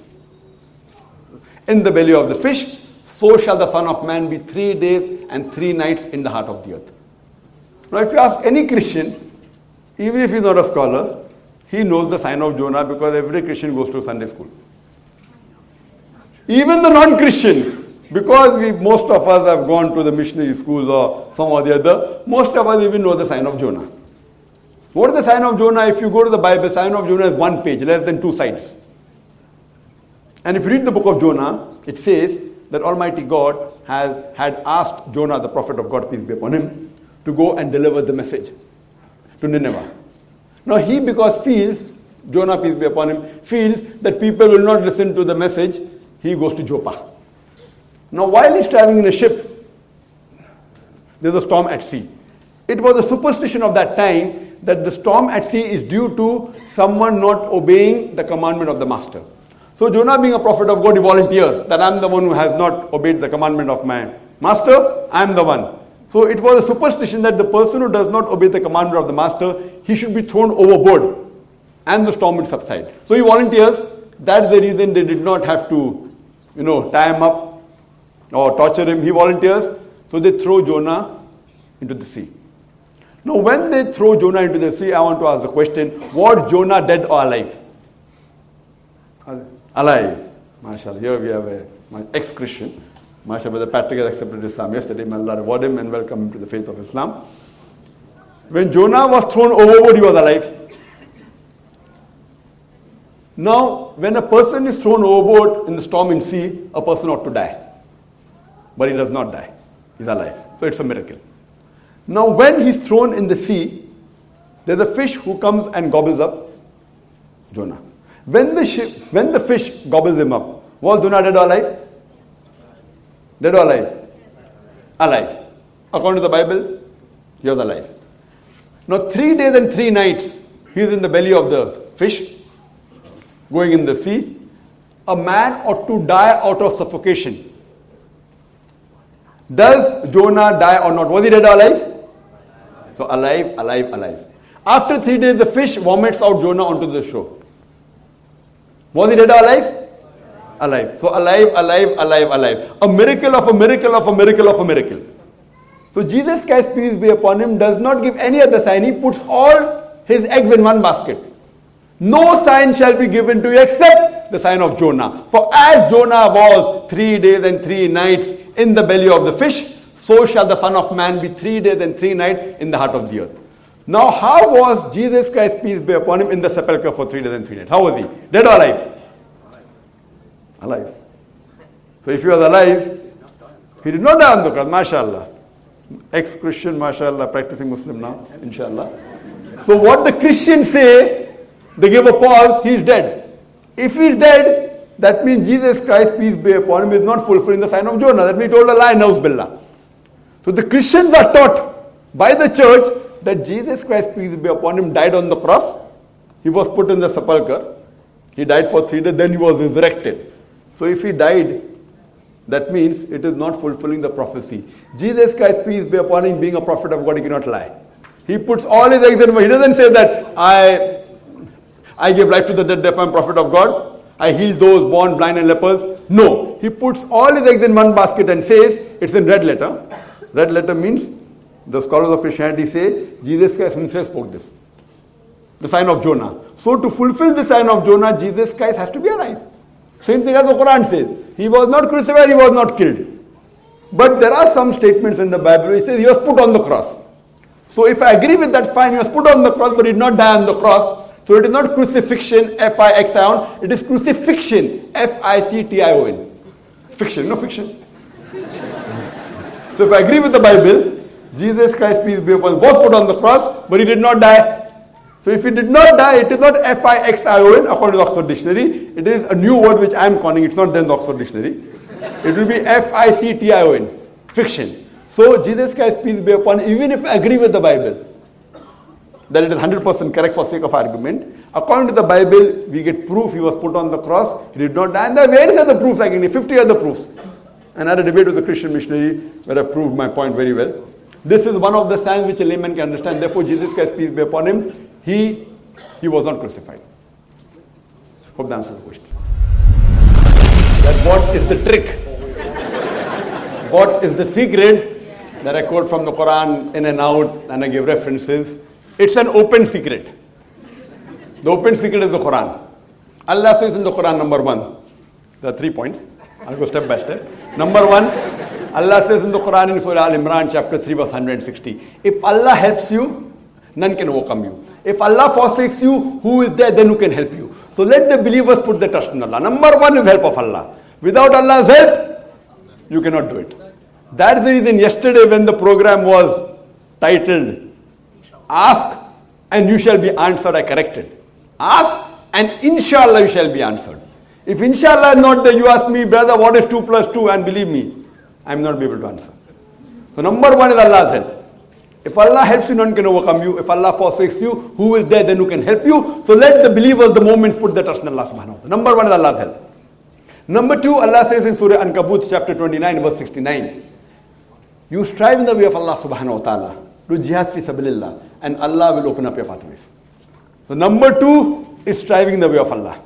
in the belly of the fish, so shall the Son of Man be 3 days and 3 nights in the heart of the earth." Now if you ask any Christian, even if he's not a scholar, he knows the sign of Jonah because every Christian goes to Sunday school. Even the non-Christians, because most of us have gone to the missionary schools or some or the other, most of us even know the sign of Jonah. What is the sign of Jonah? If you go to the Bible, sign of Jonah is 1 page, less than 2 sides. And if you read the book of Jonah, it says that Almighty God had asked Jonah, the prophet of God, peace be upon him, to go and deliver the message to Nineveh. Now he, because Jonah, peace be upon him, feels that people will not listen to the message, he goes to Joppa. Now while he's traveling in a ship, there's a storm at sea. It was a superstition of that time that the storm at sea is due to someone not obeying the commandment of the master. So Jonah, being a prophet of God, he volunteers that I'm the one who has not obeyed the commandment of my master, I'm the one. So it was a superstition that the person who does not obey the commandment of the master, he should be thrown overboard and the storm will subside. So he volunteers. That's the reason they did not have to, tie him up or torture him. He volunteers. So they throw Jonah into the sea. Now when they throw Jonah into the sea, I want to ask the question, was Jonah dead or alive? Alive. MashaAllah. Here we have my ex-Christian. MashaAllah, Brother Patrick has accepted Islam yesterday. May Allah reward him and welcome him to the faith of Islam. When Jonah was thrown overboard, he was alive. Now, when a person is thrown overboard in the storming sea, a person ought to die. But he does not die. He's alive. So it's a miracle. Now, when he's thrown in the sea, there's a fish who comes and gobbles up Jonah. When the fish gobbles him up, was Jonah dead or alive? Dead or alive? Alive. According to the Bible, he was alive. Now 3 days and 3 nights, he is in the belly of the fish, going in the sea. A man ought to die out of suffocation. Does Jonah die or not? Was he dead or alive? So alive, alive, alive. After 3 days, the fish vomits out Jonah onto the shore. Was he dead or alive? Alive. So alive, alive, alive, alive. A miracle of a miracle of a miracle of a miracle. So Jesus Christ, peace be upon him, does not give any other sign. He puts all his eggs in one basket. No sign shall be given to you except the sign of Jonah. For as Jonah was 3 days and 3 nights in the belly of the fish, so shall the Son of Man be 3 days and 3 nights in the heart of the earth. Now, how was Jesus Christ, peace be upon him, in the sepulchre for 3 days and 3 nights? How was he? Dead or alive? Alive. So if he was alive, he did not die on the cross, mashallah. Ex-Christian, mashallah, practicing Muslim now, inshallah. So what the Christians say, they give a pause, he is dead. If he is dead, that means Jesus Christ, peace be upon him, is not fulfilling the sign of Jonah. That means he told a lie, nauz billah. So the Christians are taught by the church that Jesus Christ, peace be upon him, died on the cross. He was put in the sepulchre. He died for 3 days, then he was resurrected. So if he died, That means it is not fulfilling the prophecy. Jesus Christ, peace be upon him, being a prophet of God, he cannot lie. He puts all his eggs in one. He doesn't say that I give life to the dead, therefore I'm prophet of God. I heal those born blind and lepers. No. He puts all his eggs in one basket and says, it's in red letter. Red letter means, the scholars of Christianity say, Jesus Christ himself spoke this. The sign of Jonah. So to fulfill the sign of Jonah, Jesus Christ has to be alive. Same thing as the Quran says. He was not crucified, he was not killed. But there are some statements in the Bible where it says he was put on the cross. So if I agree with that, fine, he was put on the cross but he did not die on the cross. So it is not crucifixion, F-I-X-I-O-N, it is crucifixion, F-I-C-T-I-O-N. Fiction, no fiction. So if I agree with the Bible, Jesus Christ, peace be upon him, was put on the cross, but he did not die. So if he did not die, it is not F-I-X-I-O-N according to the Oxford Dictionary. It is a new word which I am calling, it's not there in the Oxford Dictionary. It will be F-I-C-T-I-O-N, fiction. So Jesus Christ, peace be upon him, even if I agree with the Bible, that it is 100% correct for sake of argument, according to the Bible, we get proof he was put on the cross, he did not die. And there are various other proofs, like 50 other proofs. And I had a debate with a Christian missionary where I proved my point very well. This is one of the signs which a layman can understand. Therefore, Jesus Christ, peace be upon him, he was not crucified. Hope that answers the question. That what is the trick? What is the secret? That I quote from the Quran in and out, and I give references. It's an open secret. The open secret is the Quran. Allah says in the Quran, number 1, there are 3 points. I'll go step by step. Number 1, Allah says in the Quran in Surah Al-Imran, chapter 3, verse 160, if Allah helps you, none can overcome you. If Allah forsakes you, who is there then who can help you? So let the believers put their trust in Allah. Number 1 is help of Allah. Without Allah's help, you cannot do it. That's the reason yesterday when the program was titled, Ask and you shall be answered, I corrected. Ask and inshallah you shall be answered. If inshallah is not there, you ask me, brother, what is 2 plus 2? And believe me, I am not able to answer. So number 1 is Allah's help. If Allah helps you, none can overcome you. If Allah forsakes you, who is there then who can help you? So let the believers, the moments, put their trust in Allah subhanahu wa ta'ala. Number 1 is Allah's help. Number 2, Allah says in Surah Ankabut, chapter 29, verse 69, you strive in the way of Allah subhanahu wa ta'ala, do jihad fi sabilillah, and Allah will open up your pathways. So number 2 is striving in the way of Allah.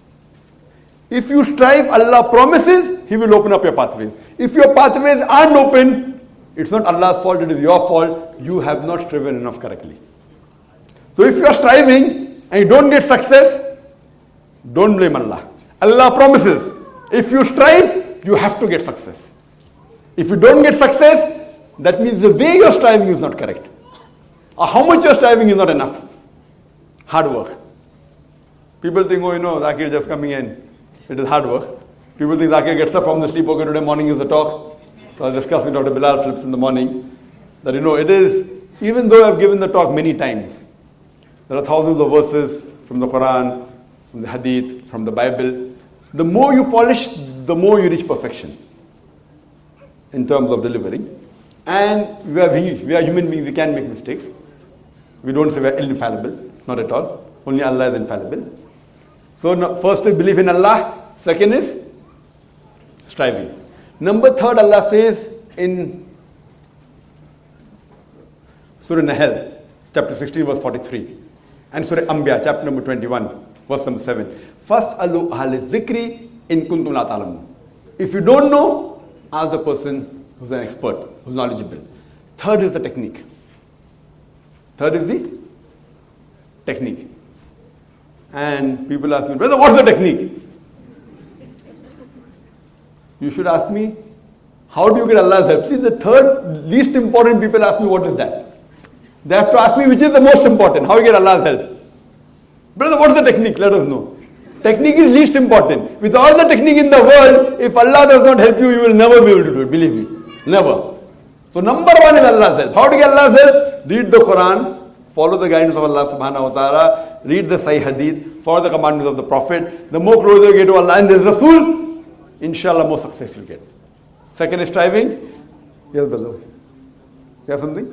If you strive, Allah promises, He will open up your pathways. If your pathways aren't open, it's not Allah's fault, it is your fault. You have not striven enough correctly. So if you are striving and you don't get success, don't blame Allah. Allah promises, if you strive, you have to get success. If you don't get success, that means the way you're striving is not correct. Or how much you're striving is not enough. Hard work. People think, oh, Zakir just coming in. It is hard work. People think Zakir gets up from the sleep, okay, today morning is a talk. So I'll discuss with Dr. Bilal Phillips in the morning. That it is, even though I've given the talk many times, there are thousands of verses from the Quran, from the Hadith, from the Bible. The more you polish, the more you reach perfection in terms of delivering. And we are human beings, we can make mistakes. We don't say we are infallible, not at all. Only Allah is infallible. So first is belief in Allah, second is striving. Number 3, Allah says in Surah Nahl, chapter 16, verse 43, and Surah Anbiya, chapter number 21, verse number 7. Fas'alu ahla zikri in kuntum la ta'lamun. If you don't know, ask the person who's an expert, who's knowledgeable. 3rd is the technique. 3rd is the technique. And people ask me, brother, what's the technique? You should ask me, how do you get Allah's help? See, the 3rd least important people ask me, what is that? They have to ask me, which is the most important? How you get Allah's help? Brother, what's the technique? Let us know. Technique is least important. With all the technique in the world, if Allah does not help you, you will never be able to do it. Believe me. Never. So number 1 is Allah's help. How to get Allah's help? Read the Quran. Follow the guidance of Allah subhanahu wa ta'ala. Read the Sahih Hadith. Follow the commandments of the Prophet. The more closer you get to Allah and the Rasul, inshallah more success you'll get. Second is striving. Yes, brother. You have something?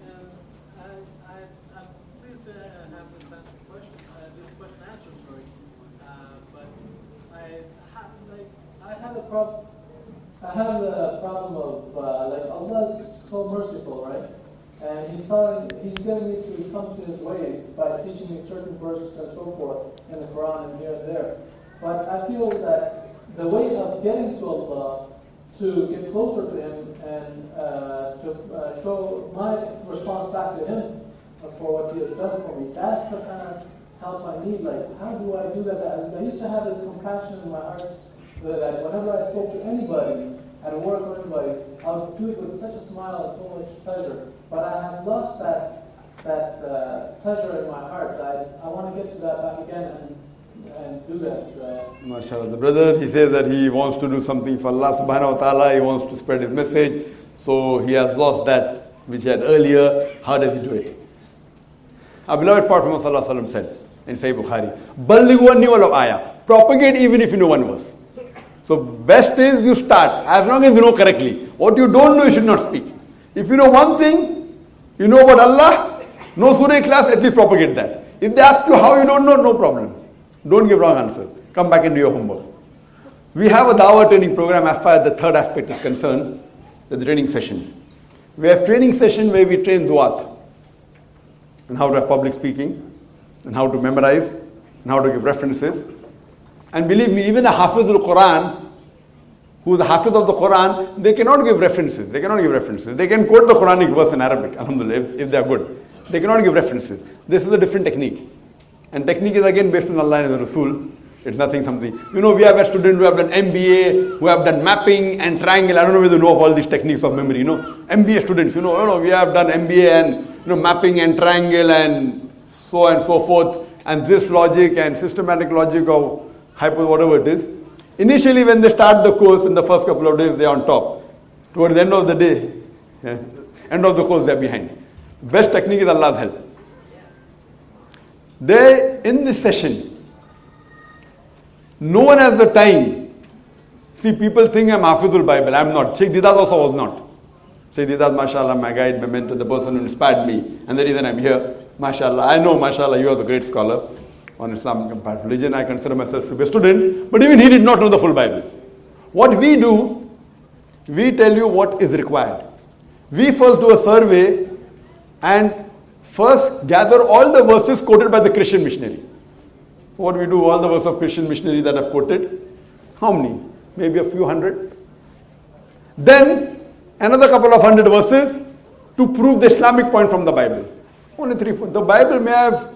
I'm pleased to have this question answered, sorry. But I had a problem. I have the problem of, like, Allah is so merciful, right? And He's getting me to come to His ways by teaching me certain verses and so forth in the Quran and here and there. But I feel that the way of getting to Allah, to get closer to Him and to show my response back to Him for what He has done for me, that's the kind of help I need. Like, how do I do that? I used to have this compassion in my heart that whenever I spoke to anybody, at work or anybody, I would do it with such a smile and so much pleasure. But I have lost that pleasure in my heart. I want to get to that back again and do that. MashaAllah. The brother, he says that he wants to do something for Allah subhanahu wa ta'ala. He wants to spread his message. So he has lost that which he had earlier. How does he do it? Our beloved Prophet Muhammad said in Sahih Bukhari, Ballighu anni walau ayah. Propagate even if you know one verse. So best is you start, as long as you know correctly. What you don't know, you should not speak. If you know one thing, you know about Allah, no Surah class, at least propagate that. If they ask you how you don't know, no problem. Don't give wrong answers. Come back and do your homework. We have a Dawah training program as far as the third aspect is concerned, the training session. We have training session where we train duat, and how to have public speaking, and how to memorize, and how to give references. And believe me, even a Hafiz al-Quran, who is a Hafiz of the Quran, they cannot give references. They cannot give references. They can quote the Quranic verse in Arabic, alhamdulillah, if they are good. They cannot give references. This is a different technique. And technique is again based on Allah and the Rasul. It's nothing something. You know, we have a student who have done MBA, who have done mapping and triangle. I don't know whether you know of all these techniques of memory, you know. MBA students, you know, we have done MBA and, mapping and triangle and so forth. And this logic and systematic logic of whatever it is. Initially, when they start the course in the first couple of days, they are on top. Toward the end of the day, end of the course, they are behind. Best technique is Allah's help. In this session, no one has the time. See, people think I'm Hafizul Bible. I'm not. Sheikh Didad also was not. Sheikh Didad, mashallah, my guide, my mentor, the person who inspired me. And the reason I'm here, mashallah. I know, mashallah, you are a great scholar on Islam compared religion. I consider myself to be a student. But even he did not know the full Bible. What we do, we tell you what is required. We first do a survey and first gather all the verses quoted by the Christian missionary. So what we do, all the verses of Christian missionary that I've quoted, how many? Maybe a few hundred. Then another couple of hundred verses to prove the Islamic point from the Bible. Only 3-4. The Bible may have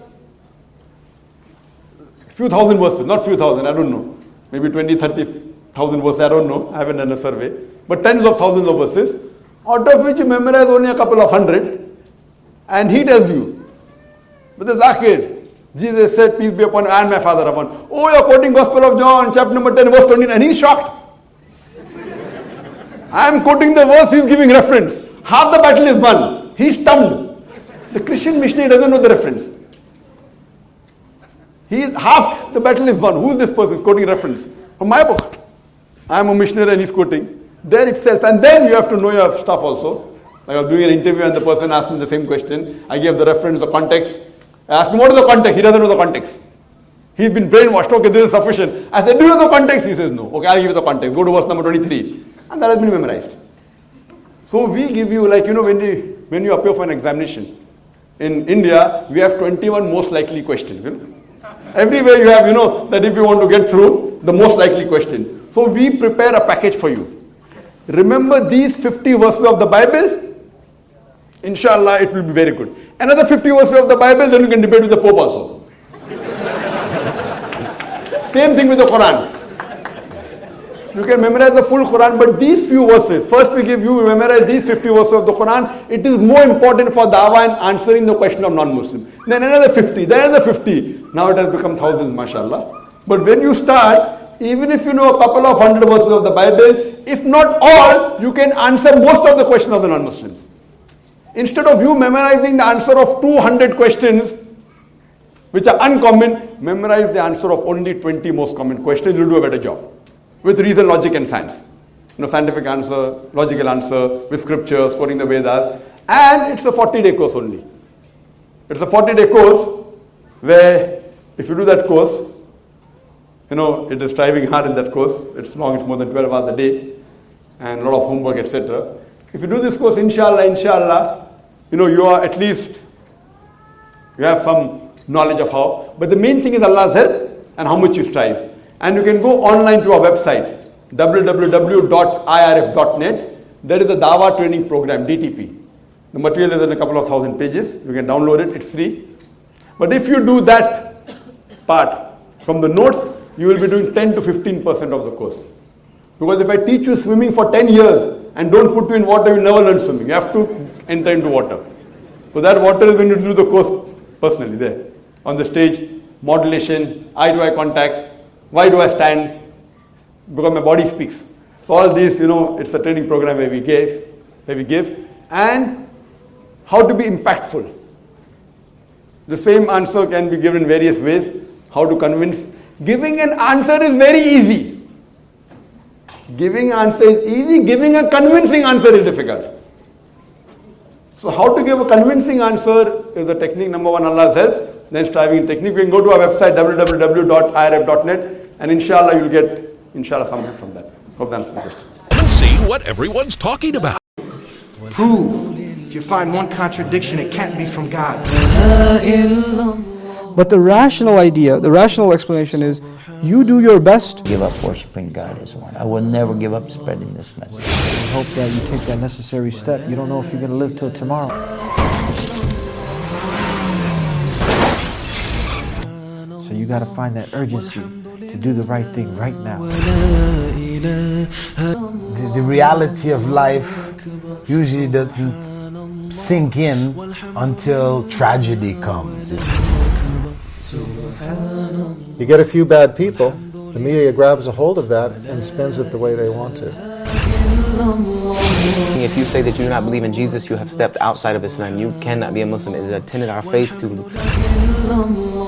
few thousand verses, not few thousand, I don't know. Maybe 20,000-30,000 verses, I don't know. I haven't done a survey. But tens of thousands of verses, out of which you memorize only a couple of hundred. And he tells you, Brother Zakir, Jesus said, peace be upon you and my Father upon. Oh, you're quoting Gospel of John, chapter number 10, verse 20, and he's shocked. I am quoting the verse, he's giving reference. Half the battle is won. He's stunned. The Christian missionary doesn't know the reference. Half the battle is won. Who is this person? He's quoting reference from my book. I am a missionary and he's quoting. There itself. And then you have to know your stuff also. Like I was doing an interview and the person asked me the same question. I gave the reference, the context. I asked him, what is the context? He doesn't know the context. He's been brainwashed. Okay, this is sufficient. I said, do you know the context? He says, no. Okay, I'll give you the context. Go to verse number 23. And that has been memorized. So we give you, like, when you appear for an examination. In India, we have 21 most likely questions. Everywhere you have, that if you want to get through, the most likely question. So we prepare a package for you. Remember these 50 verses of the Bible? Inshallah, it will be very good. Another 50 verses of the Bible, then you can debate with the Pope also. Same thing with the Quran. You can memorize the full Quran, but these few verses, first we give you, memorize these 50 verses of the Quran. It is more important for dawah and answering the question of non-Muslim. Then another 50, then another 50. Now it has become thousands, mashallah. But when you start, even if you know a couple of hundred verses of the Bible, if not all, you can answer most of the questions of the non-Muslims. Instead of you memorizing the answer of 200 questions, which are uncommon, memorize the answer of only 20 most common questions. You'll do a better job. With reason, logic and science. Scientific answer, logical answer, with scriptures, quoting the Vedas. And it's a 40-day course only. It's a 40-day course where if you do that course, it is striving hard in that course. It's long, it's more than 12 hours a day. and a lot of homework, etc. If you do this course, inshallah, you are at least, you have some knowledge of how. But the main thing is Allah's help and how much you strive. And you can go online to our website, www.irf.net. That is the Dawah Training Program, DTP. The material is in a couple of thousand pages. You can download it, it's free. But if you do that part from the notes, you will be doing 10 to 15% of the course. Because if I teach you swimming for 10 years and don't put you in water, you never learn swimming. You have to enter into water. So that water is when you do the course personally there. On the stage, modulation, eye-to-eye contact, why do I stand? Because my body speaks. So all these, it's a training program where we give, and how to be impactful. The same answer can be given in various ways. How to convince. Giving an answer is very easy. Giving answer is easy. Giving a convincing answer is difficult. So how to give a convincing answer is the technique number one, Allah's help. Then striving technique. You can go to our website, www.irf.net, and inshallah you'll get, some help from that. Hope that answers the question. And see what everyone's talking about. Prove. If you find one contradiction, it can't be from God. But the rational idea, the rational explanation is, you do your best. Give up worshiping God is one. I will never give up spreading this message. I hope that you take that necessary step. You don't know if you're going to live till tomorrow. So you got to find that urgency to do the right thing right now. The reality of life usually doesn't sink in until tragedy comes. You get a few bad people, the media grabs a hold of that and spins it the way they want to. If you say that you do not believe in Jesus, you have stepped outside of Islam. You cannot be a Muslim. It is a tenet of our faith to